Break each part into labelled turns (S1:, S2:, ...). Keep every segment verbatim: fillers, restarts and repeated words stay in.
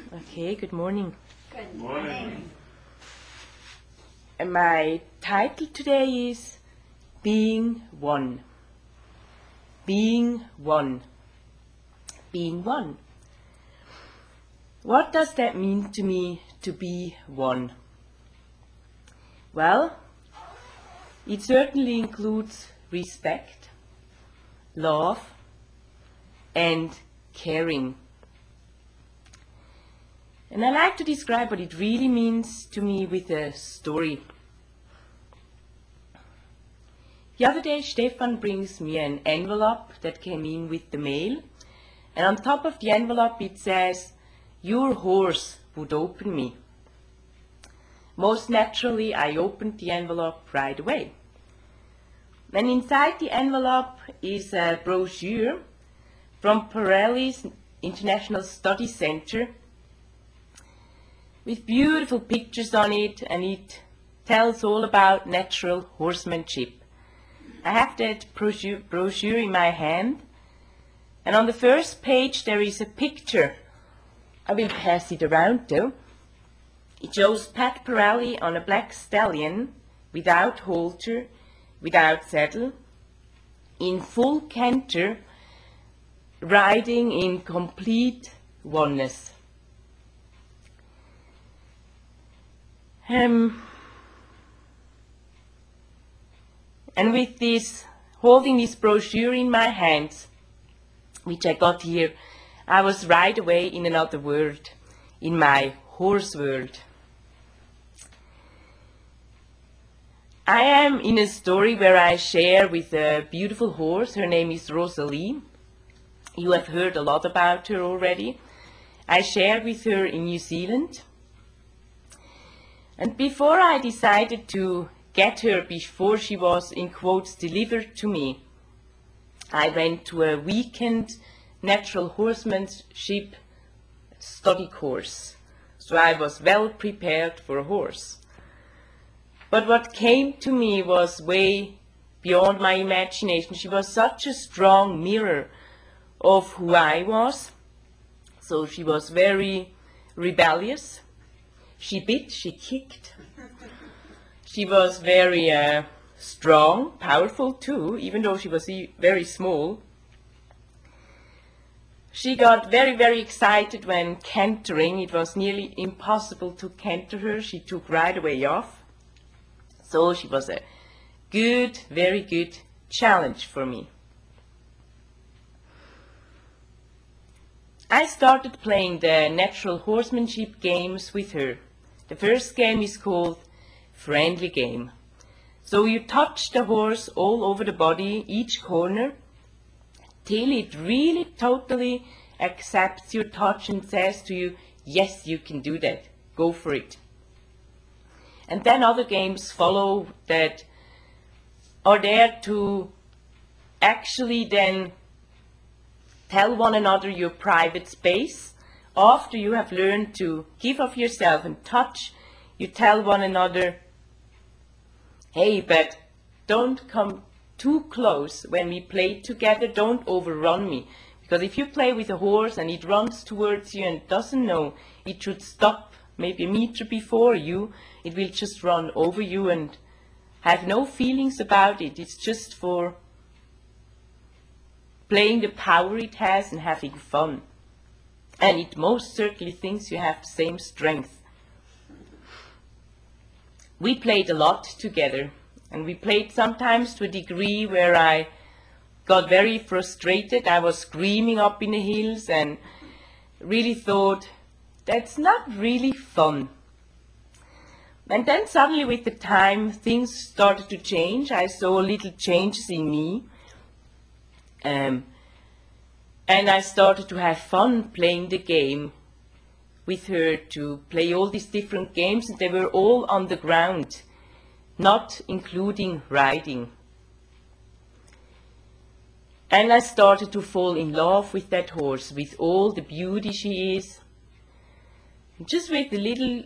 S1: Okay, good morning.
S2: Good morning.
S1: And my title today is Being One. Being One. Being One. What does that mean to me to be one? Well, it certainly includes respect, love, and caring. And I like to describe what it really means to me with a story. The other day, Stefan brings me an envelope that came in with the mail, and on top of the envelope it says, "Your horse would open me." Most naturally, I opened the envelope right away. And inside the envelope is a brochure from Pirelli's International Study Center with beautiful pictures on it, and it tells all about natural horsemanship. I have that brochure, brochure in my hand, and on the first page there is a picture. I will pass it around though. It shows Pat Pirelli on a black stallion, without halter, without saddle, in full canter, riding in complete oneness. Um, and with this, holding this brochure in my hands, which I got here, I was right away in another world, in my horse world. I am in a story where I share with a beautiful horse. Her name is Rosalie. You have heard a lot about her already. I shared with her in New Zealand. And before I decided to get her, before she was, in quotes, delivered to me, I went to a weekend natural horsemanship study course. So I was well prepared for a horse. But what came to me was way beyond my imagination. She was such a strong mirror of who I was. So she was very rebellious. She bit, she kicked. She was very uh, strong, powerful too, even though she was e very small. She got very, very excited when cantering. It was nearly impossible to canter her. She took right away off. So she was a good, very good challenge for me. I started playing the natural horsemanship games with her. The first game is called Friendly Game. So you touch the horse all over the body, each corner, till it really totally accepts your touch and says to you, yes, you can do that, go for it. And then other games follow that are there to actually then tell one another your private space. After you have learned to give of yourself and touch, you tell one another, hey, but don't come too close when we play together, don't overrun me. Because if you play with a horse and it runs towards you and doesn't know it should stop maybe a meter before you, it will just run over you and have no feelings about it. It's just for playing the power it has and having fun. And it most certainly thinks you have the same strength. We played a lot together, and we played sometimes to a degree where I got very frustrated. I was screaming up in the hills and really thought, that's not really fun. And then suddenly with the time, things started to change. I saw little changes in me. Um, and I started to have fun playing the game with her, to play all these different games, and they were all on the ground, not including riding. And I started to fall in love with that horse, with all the beauty she is, just with the little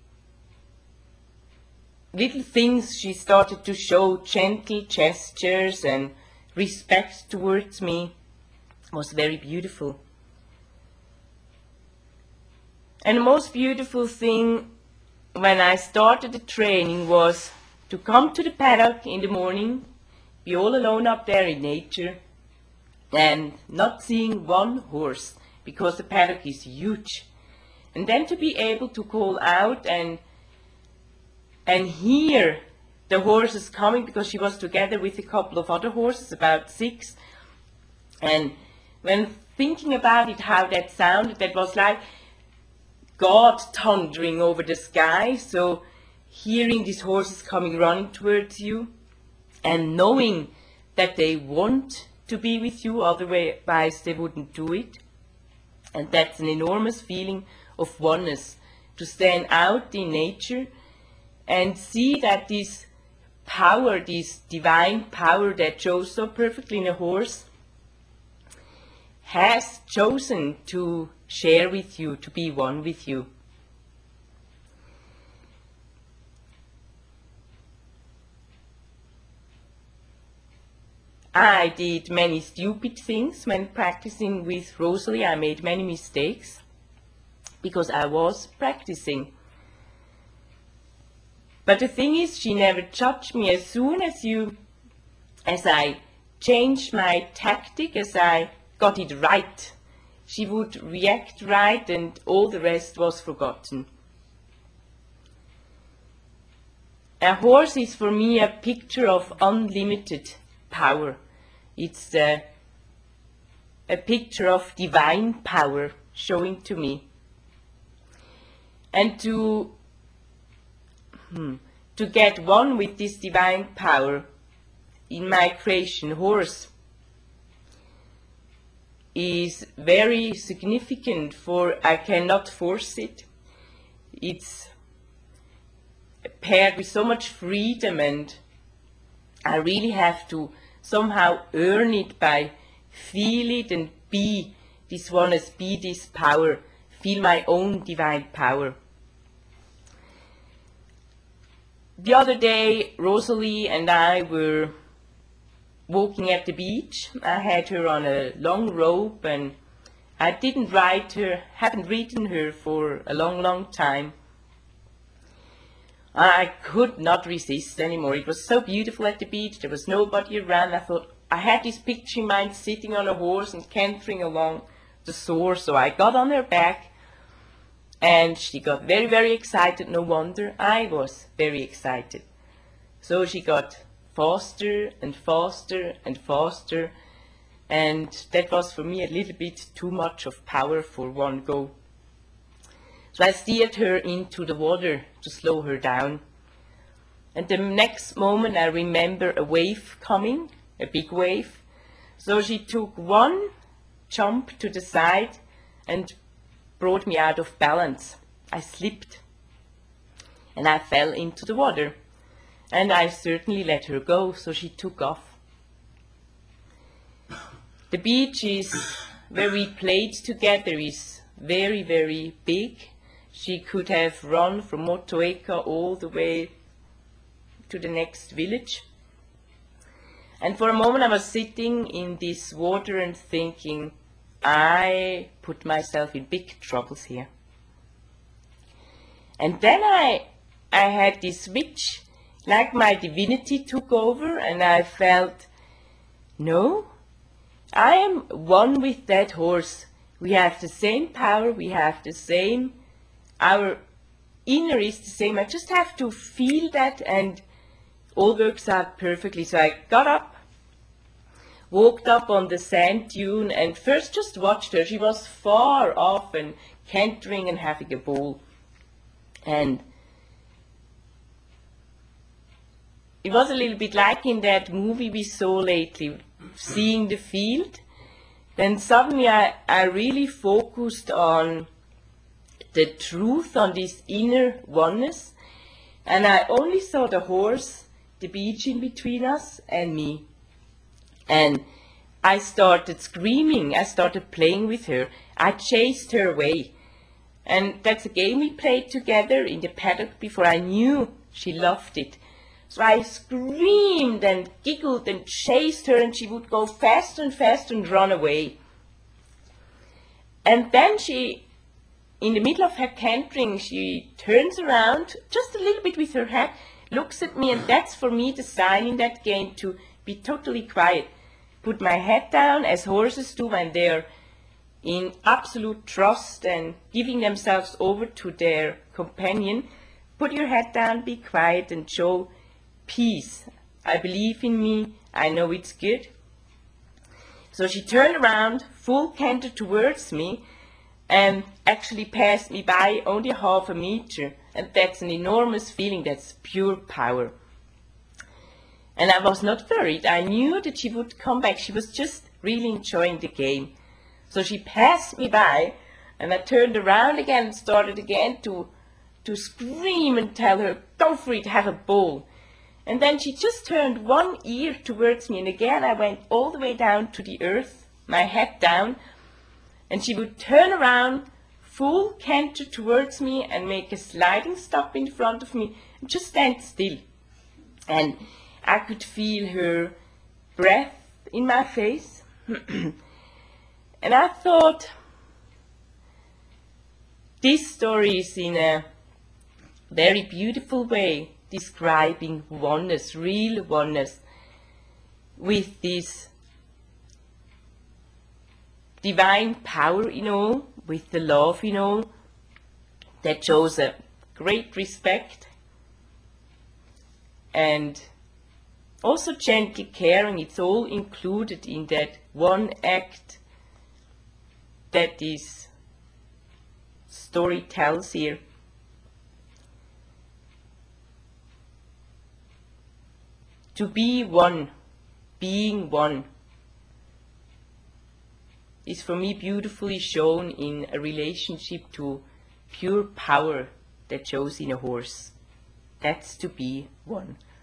S1: little things she started to show, gentle gestures and respect towards me, was very beautiful. And the most beautiful thing when I started the training was to come to the paddock in the morning, be all alone up there in nature, and not seeing one horse, because the paddock is huge. And then to be able to call out and and hear the horses coming, because she was together with a couple of other horses, about six. And when thinking about it, how that sounded, that was like God thundering over the sky. So hearing these horses coming running towards you and knowing that they want to be with you, otherwise they wouldn't do it. And that's an enormous feeling of oneness, to stand out in nature and see that this power, this divine power that shows so perfectly in a horse, has chosen to share with you, to be one with you. I did many stupid things when practicing with Rosalie. I made many mistakes because I was practicing. But the thing is, she never judged me. As soon as you, as I changed my tactic, as I got it right, she would react right, and all the rest was forgotten. A horse is for me a picture of unlimited power. It's a, a picture of divine power showing to me. And to, hmm, to get one with this divine power in my creation, horse, is very significant, for I cannot force it. It's paired with so much freedom, and I really have to somehow earn it by feel it and be this oneness, be this power, feel my own divine power. The other day, Rosalie and I were walking at the beach. I had her on a long rope, and I didn't ride her, haven't ridden her for a long, long time. I could not resist anymore. It was so beautiful at the beach. There was nobody around. I thought, I had this picture in mind, sitting on a horse and cantering along the shore. So I got on her back, and she got very, very excited. No wonder I was very excited. So she got faster and faster and faster, and that was for me a little bit too much of power for one go. So I steered her into the water to slow her down. And the next moment I remember a wave coming, a big wave. So she took one jump to the side and brought me out of balance. I slipped and I fell into the water. And I certainly let her go, so she took off. The beach is where we played together is very, very big. She could have run from Motueka all the way to the next village. And for a moment I was sitting in this water and thinking, I put myself in big troubles here. And then I, I had this switch, like my divinity took over, and I felt, no, I am one with that horse. We have the same power, we have the same, our inner is the same. I just have to feel that, and all works out perfectly. So I got up, walked up on the sand dune, and first just watched her. She was far off and cantering and having a ball. And it was a little bit like in that movie we saw lately, Seeing the Field. Then suddenly I, I really focused on the truth, on this inner oneness, and I only saw the horse, the beach in between us, and me. And I started screaming, I started playing with her, I chased her away. And that's a game we played together in the paddock before. I knew she loved it. So I screamed and giggled and chased her, and she would go faster and faster and run away. And then she, in the middle of her cantering, she turns around just a little bit with her head, looks at me, and that's for me the sign in that game to be totally quiet. Put my head down, as horses do when they're in absolute trust and giving themselves over to their companion. Put your head down, be quiet, and show peace. I believe in me, I know it's good. So she turned around, full canter towards me, and actually passed me by only half a meter. And that's an enormous feeling, that's pure power. And I was not worried. I knew that she would come back. She was just really enjoying the game. So she passed me by, and I turned around again and started again to, to scream and tell her, go for it, have a ball. And then she just turned one ear towards me, and again I went all the way down to the earth, my head down, and she would turn around, full canter towards me, and make a sliding stop in front of me, and just stand still. And I could feel her breath in my face. And I thought, this story is in a very beautiful way describing oneness, real oneness, with this divine power in all, with the love in all, that shows a great respect and also gentle caring. It's all included in that one act that this story tells here. To be one, being one, is for me beautifully shown in a relationship to pure power that shows in a horse. That's to be one.